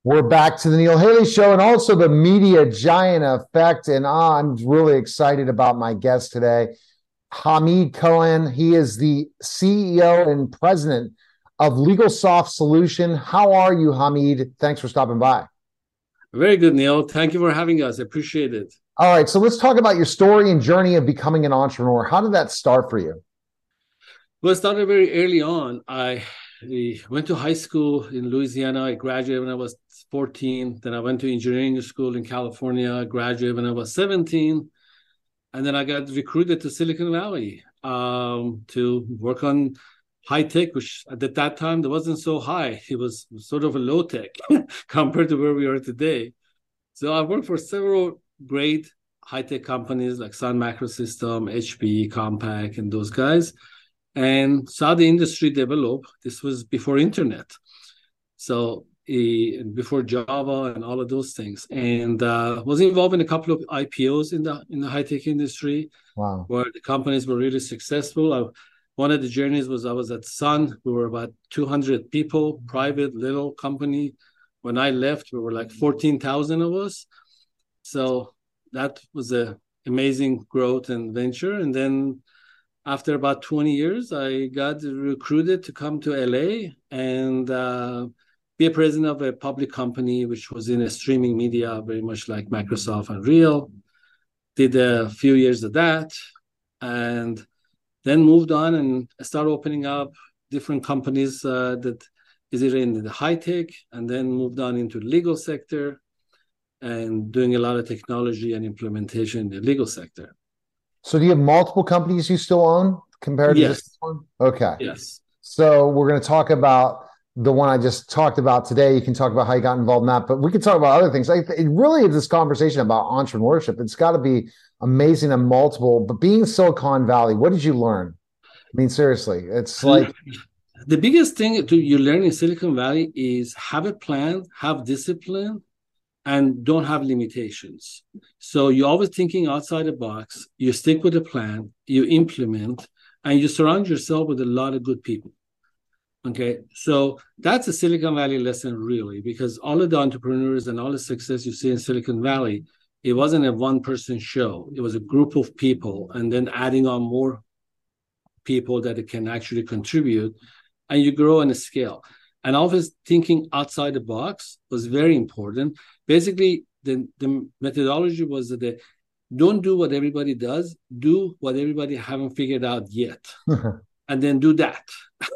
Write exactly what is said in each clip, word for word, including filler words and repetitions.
We're back to the Neil Haley Show and also the Media Giant Effect. And ah, I'm really excited about my guest today, Hamid Cohen. He is the C E O and president of LegalSoft Solution. How are you, Hamid? Thanks for stopping by. Very good, Neil. Thank you for having us. I appreciate it. All right, so let's talk about your story and journey of becoming an entrepreneur. How did that start for you? Well, it started very early on. I went to high school in Louisiana. I graduated when I was fourteen. Then I went to engineering school in California. I graduated when I was seventeen. And then I got recruited to Silicon Valley um, to work on high tech, which at that time, there wasn't so high. It was sort of a low tech compared to where we are today. So I worked for several great high tech companies like Sun Microsystem, H P, Compaq, and those guys, and saw the industry develop. This was before internet. So uh, before Java and all of those things, and uh, was involved in a couple of I P Os in the in the high tech industry. Wow. Where the companies were really successful. I, one of the journeys was I was at Sun. We were about two hundred people, private little company. When I left, we were like fourteen thousand of us. So that was a amazing growth and venture. And then after about twenty years, I got recruited to come to L A and uh, be a president of a public company, which was in a streaming media, very much like Microsoft and Real. Did a few years of that and then moved on and started opening up different companies uh, that is either in the high tech, and then moved on into the legal sector and doing a lot of technology and implementation in the legal sector. So do you have multiple companies you still own compared to Yes. this one? Okay. Yes. So we're going to talk about the one I just talked about today. You can talk about how you got involved in that, but we can talk about other things. Like, it really is this conversation about entrepreneurship. It's got to be amazing and multiple, but being Silicon Valley, what did you learn? I mean, seriously, it's like... The biggest thing to you learn in Silicon Valley is have a plan, have discipline, and don't have limitations. So you're always thinking outside the box, you stick with a plan, you implement, and you surround yourself with a lot of good people. Okay, so that's a Silicon Valley lesson, really, because all of the entrepreneurs and all the success you see in Silicon Valley, it wasn't a one-person show. It was a group of people, and then adding on more people that it can actually contribute, and you grow on a scale. And always thinking outside the box was very important. Basically, the, the methodology was that they don't do what everybody does, do what everybody haven't figured out yet, and then do that.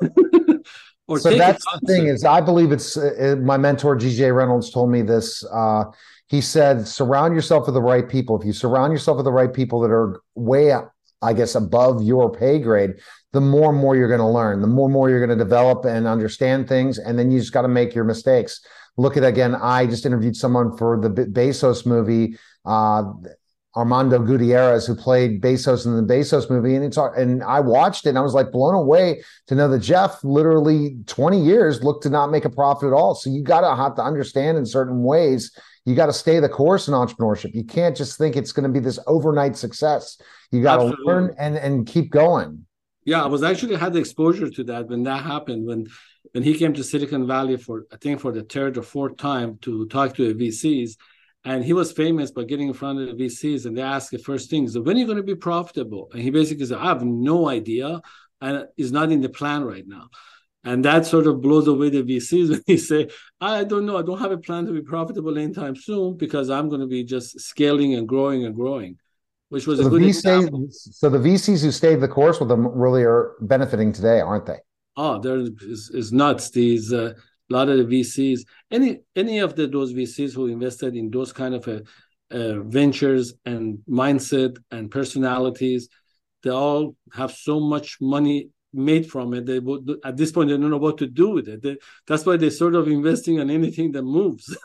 Or so that's the thing is, I believe it's uh, my mentor, G J Reynolds, told me this. Uh, he said, surround yourself with the right people. If you surround yourself with the right people that are way, I guess, above your pay grade, the more and more you're going to learn, the more and more you're going to develop and understand things. And then you just got to make your mistakes. Look at, again, I just interviewed someone for the Bezos movie, uh, Armando Gutierrez, who played Bezos in the Bezos movie. And it's and I watched it and I was like blown away to know that Jeff literally twenty years looked to not make a profit at all. So you got to have to understand in certain ways, you got to stay the course in entrepreneurship. You can't just think it's going to be this overnight success. You got to learn and, and keep going. Yeah, I was actually had the exposure to that when that happened, when when he came to Silicon Valley for, I think, for the third or fourth time to talk to the V Cs. And he was famous by getting in front of the V Cs, and they asked the first thing, so when are you going to be profitable? And he basically said, I have no idea, and it's not in the plan right now. And that sort of blows away the V Cs when he say, I don't know, I don't have a plan to be profitable anytime soon because I'm going to be just scaling and growing and growing, which was so a good V Cs, example. So the V Cs who stayed the course with them really are benefiting today, aren't they? Oh, there is, is nuts. These uh, a lot of the V Cs, any any of the, those V Cs who invested in those kind of uh, uh, ventures and mindset and personalities, they all have so much money made from it. They would, at this point, they don't know what to do with it. They, that's why they're sort of investing on anything that moves.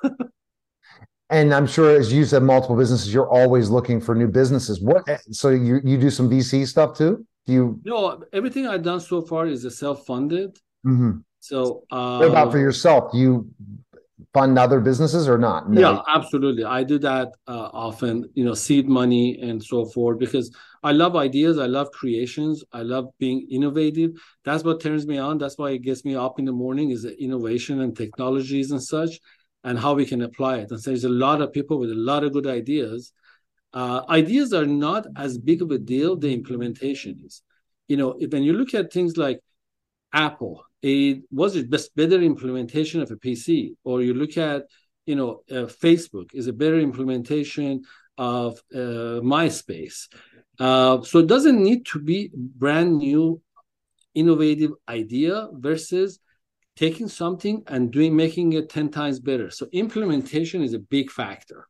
And I'm sure, as you said, multiple businesses, you're always looking for new businesses. What? So you you do some V C stuff too? Do you? No, everything I've done so far is self-funded. Mm-hmm. So, uh, what about for yourself? Do you fund other businesses or not? No. Yeah, absolutely. I do that uh, often, you know, seed money and so forth, because I love ideas. I love creations. I love being innovative. That's what turns me on. That's why it gets me up in the morning is the innovation and technologies and such. and how we can apply it. And so there's a lot of people with a lot of good ideas. Uh, ideas are not as big of a deal. The implementation is. You know, when you look at things like Apple, it was a best better implementation of a P C, or you look at, you know, uh, Facebook is a better implementation of uh, MySpace. Uh, so it doesn't need to be brand new, innovative idea versus taking something and doing making it ten times better. So implementation is a big factor.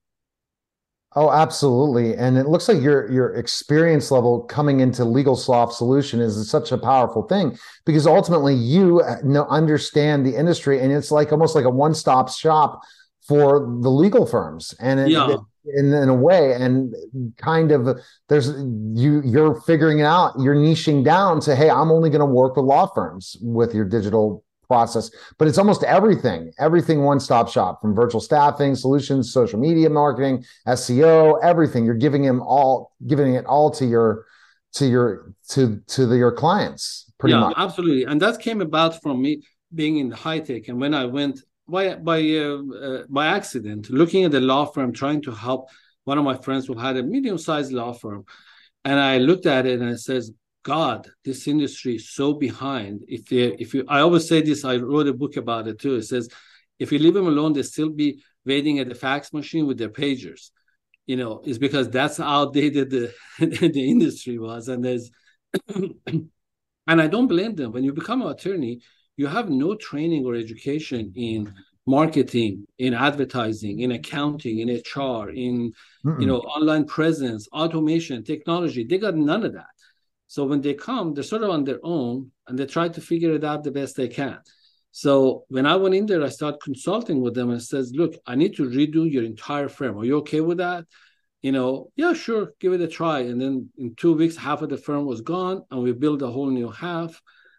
Oh, absolutely. And it looks like your your experience level coming into LegalSoft solution is such a powerful thing, because ultimately you know, understand the industry, and it's like almost like a one-stop shop for the legal firms. And it, Yeah. it, in, in a way, and kind of there's you you're figuring it out, you're niching down to, hey, I'm only going to work with law firms with your digital process. But it's almost everything, everything one-stop shop, from virtual staffing solutions, social media marketing, S E O, everything. You're giving him all, giving it all to your, to your, to, to the, your clients pretty yeah, much. Absolutely. And that came about from me being in high tech. And when I went by, by, uh, uh, by accident, looking at the law firm, trying to help one of my friends who had a medium-sized law firm. And I looked at it and I says, God, this industry is so behind. If you, if you, I always say this, I wrote a book about it too. It says, if you leave them alone, they still be waiting at the fax machine with their pagers. You know, it's because that's how outdated the, the industry was. And there's, and I don't blame them. When you become an attorney, you have no training or education in marketing, in advertising, in accounting, in H R, in, Mm-mm. you know, online presence, automation, technology. They got none of that. So when they come, they're sort of on their own, and they try to figure it out the best they can. So when I went in there, I started consulting with them and says, look, I need to redo your entire firm. Are you okay with that? You know, yeah, sure, give it a try. And then in two weeks, half of the firm was gone, and we built a whole new half.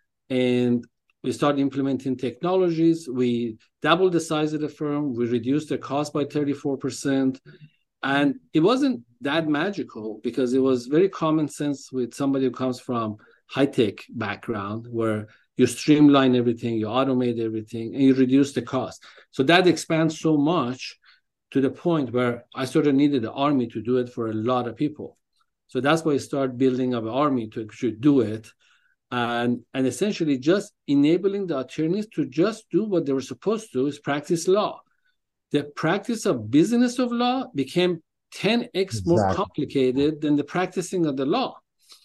And we started implementing technologies. We doubled the size of the firm. We reduced the cost by thirty-four percent. And it wasn't that magical, because it was very common sense with somebody who comes from high-tech background, where you streamline everything, you automate everything, and you reduce the cost. So that expands so much to the point where I sort of needed the army to do it for a lot of people. So that's why I started building up an army to actually do it. And, and essentially just enabling the attorneys to just do what they were supposed to, is practice law. The practice of business of law became ten x exactly. more complicated than the practicing of the law.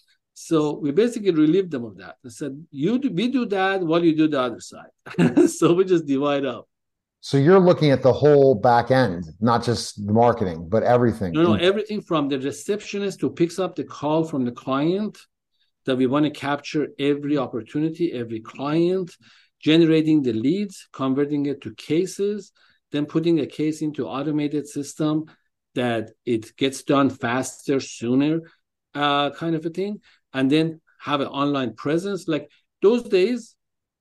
So we basically relieved them of that. I said, you do, we do that while you do the other side. So we just divide up. So you're looking at the whole back end, not just the marketing, but everything. No, no, everything from the receptionist who picks up the call from the client, that we want to capture every opportunity, every client, generating the leads, converting it to cases, then putting a case into automated system that it gets done faster, sooner, uh, kind of a thing. And then have an online presence. Like those days,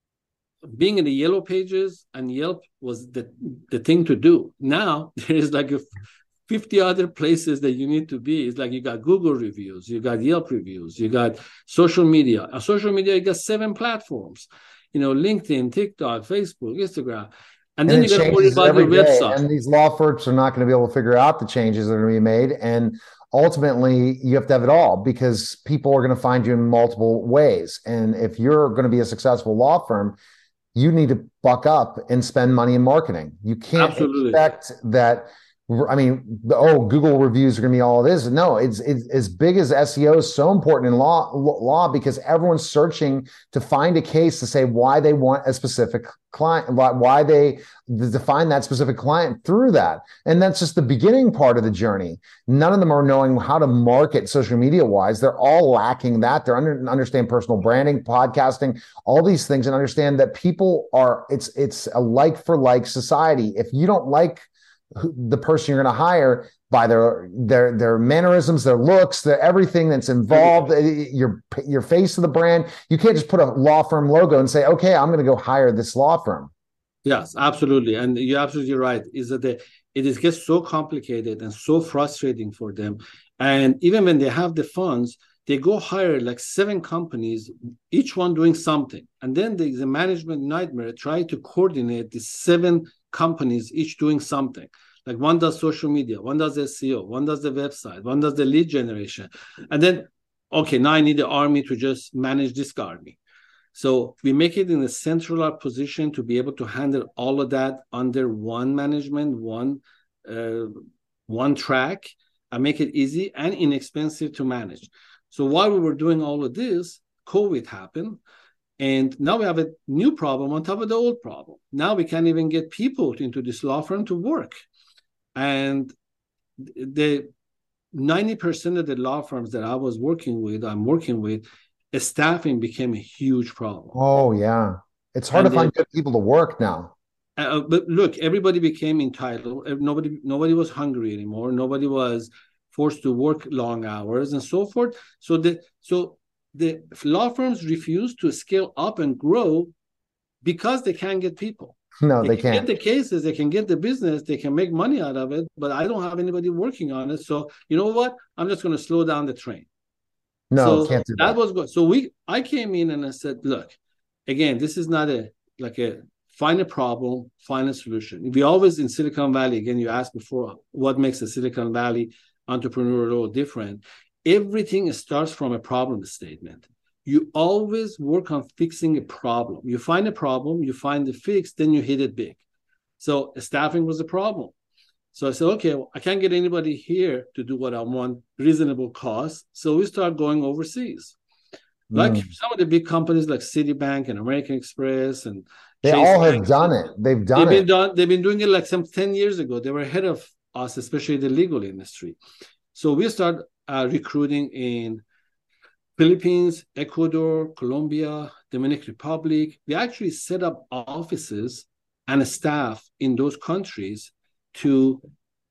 being in the Yellow Pages and Yelp was the, the thing to do. Now, there is like a fifty other places that you need to be. It's like you got Google reviews, you got Yelp reviews, you got social media. On social media, you got seven platforms. You know, LinkedIn, TikTok, Facebook, Instagram. And then and you got to worry about your website. And these law firms are not going to be able to figure out the changes that are going to be made. And ultimately, you have to have it all, because people are going to find you in multiple ways. And if you're going to be a successful law firm, you need to buck up and spend money in marketing. You can't Absolutely. expect that. I mean, oh, Google reviews are going to be all it is. No, it's, it's as big as S E O is so important in law, law because everyone's searching to find a case to say why they want a specific client, why they define that specific client through that. And that's just the beginning part of the journey. None of them are knowing how to market social media wise. They're all lacking that. They're under, understand personal branding, podcasting, all these things, and understand that people are, it's, it's a like for like society. If you don't like the person you're going to hire by their their their mannerisms, their looks, their everything that's involved, your your face of the brand, you can't just put a law firm logo and say, okay, I'm going to go hire this law firm. Yes, absolutely. And you're absolutely right, is that the, it is gets so complicated and so frustrating for them. And even when they have the funds, they go hire like seven companies, each one doing something. And then there's a management nightmare trying to coordinate the seven companies, each doing something. Like one does social media, one does S E O, one does the website, one does the lead generation. And then, okay, now I need the army to just manage this army. So we make it in a centralized position to be able to handle all of that under one management, one uh, one track, and make it easy and inexpensive to manage. So while we were doing all of this, COVID happened. And now we have a new problem on top of the old problem. Now we can't even get people into this law firm to work. And the ninety percent of the law firms that I was working with, I'm working with, staffing became a huge problem. Oh, yeah. It's hard and to find they, good people to work now. Uh, but look, everybody became entitled. Nobody, nobody was hungry anymore. Nobody was forced to work long hours and so forth. So the so the law firms refuse to scale up and grow because they can't get people. No, they, they can can't. Get the cases, they can get the business, they can make money out of it, but I don't have anybody working on it. So you know what? I'm just going to slow down the train. No, so can't do that. That was good. So we, I came in and I said, look, again, this is not a like a find a problem, find a solution. We always in Silicon Valley. Again, you asked before, what makes the Silicon Valley entrepreneurial different? Everything starts from a problem statement. You always work on fixing a problem. You find a problem, you find the fix, then you hit it big. So staffing was a problem. So I said, okay, well, I can't get anybody here to do what I want, reasonable cost. So we start going overseas. Like mm. some of the big companies like Citibank and American Express and they Chase all have Bank, done it. They've done they've it. Been done, they've been doing it like some ten years ago. They were ahead of us, especially the legal industry. So we start uh, recruiting in Philippines, Ecuador, Colombia, Dominican Republic. We actually set up offices and a staff in those countries to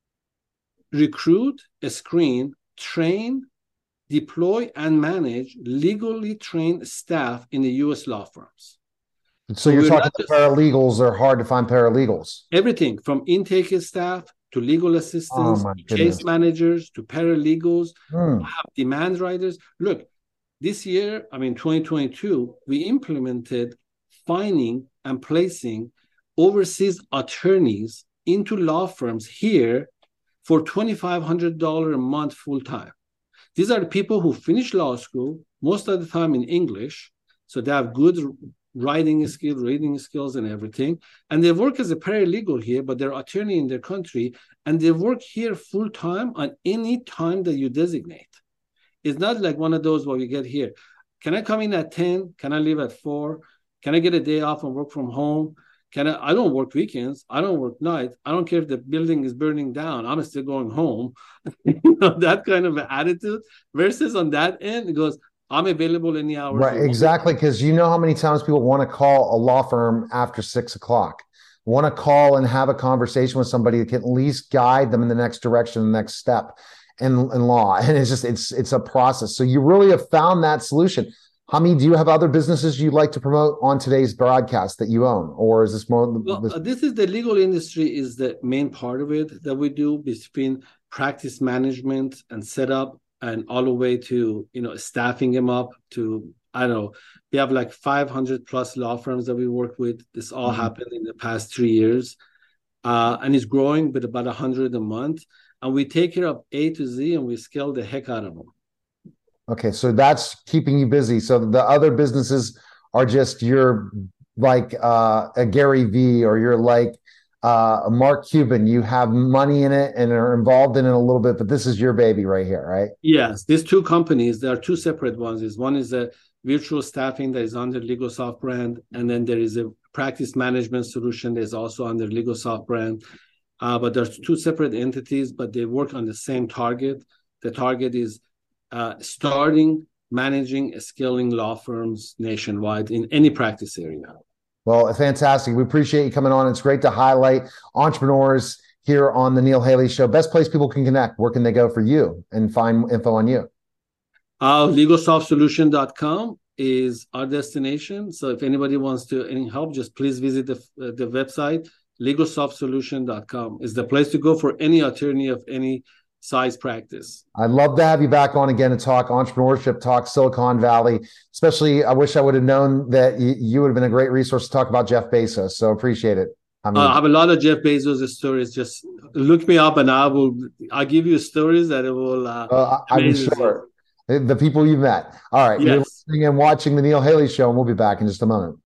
recruit, screen, train, deploy, and manage legally trained staff in the U S law firms. So, so you're talking about paralegals are hard to find paralegals. Everything from intake staff to legal assistants, oh to case managers, to paralegals, hmm. have demand writers. Look, this year, I mean, twenty twenty-two, we implemented finding and placing overseas attorneys into law firms here for twenty-five hundred dollars a month full-time. These are the people who finish law school, most of the time in English, so they have good writing skills, reading skills, and everything. And they work as a paralegal here, but they're attorney in their country, and they work here full-time on any time that you designate. It's not like one of those where we get here. Can I come in at ten? Can I leave at four? Can I get a day off and work from home? Can I? I don't work weekends. I don't work nights. I don't care if the building is burning down. I'm still going home. You know, that kind of attitude. Versus on that end, it goes, I'm available any hours. Right, exactly. Because you know how many times people want to call a law firm after six o'clock, want to call and have a conversation with somebody that can at least guide them in the next direction, the next step in, in law. And it's just, it's, it's a process. So you really have found that solution. Hamid, do you have other businesses you'd like to promote on today's broadcast that you own? Or is this more? Well, this, this is the legal industry is the main part of it that we do between practice management and setup and all the way to, you know, staffing them up to, I don't know, we have like five hundred plus law firms that we work with. This all mm-hmm. happened in the past three years. Uh, and it's growing with about one hundred a month. And we take care of A to Z and we scale the heck out of them. Okay, so that's keeping you busy. So the other businesses are just you're like uh, a Gary Vee or you're like uh, a Mark Cuban. You have money in it and are involved in it a little bit, but this is your baby right here, right? Yes, these two companies, there are two separate ones. Is one is a virtual staffing that is under LegalSoft brand, and then there is a practice management solution that is also under LegalSoft brand. Uh, but there's two separate entities, but they work on the same target. The target is uh, starting, managing, scaling law firms nationwide in any practice area. Well, fantastic. We appreciate you coming on. It's great to highlight entrepreneurs here on the Neil Haley Show. Best place people can connect. Where can they go for you and find info on you? Uh, legal soft solution dot com is our destination. So if anybody wants to any help, just please visit the, uh, the website. legal soft solution dot com is the place to go for any attorney of any size practice. I'd love to have you back on again to talk entrepreneurship, talk Silicon Valley. Especially, I wish I would have known that you, you would have been a great resource to talk about Jeff Bezos. So appreciate it. I Uh, mean, I have a lot of Jeff Bezos stories. Just look me up, and I will. I'll give you stories that it will uh, uh, I mean, amaze you. sure. The people you met. All right. You're Yes. listening and watching the Neil Haley Show, and we'll be back in just a moment.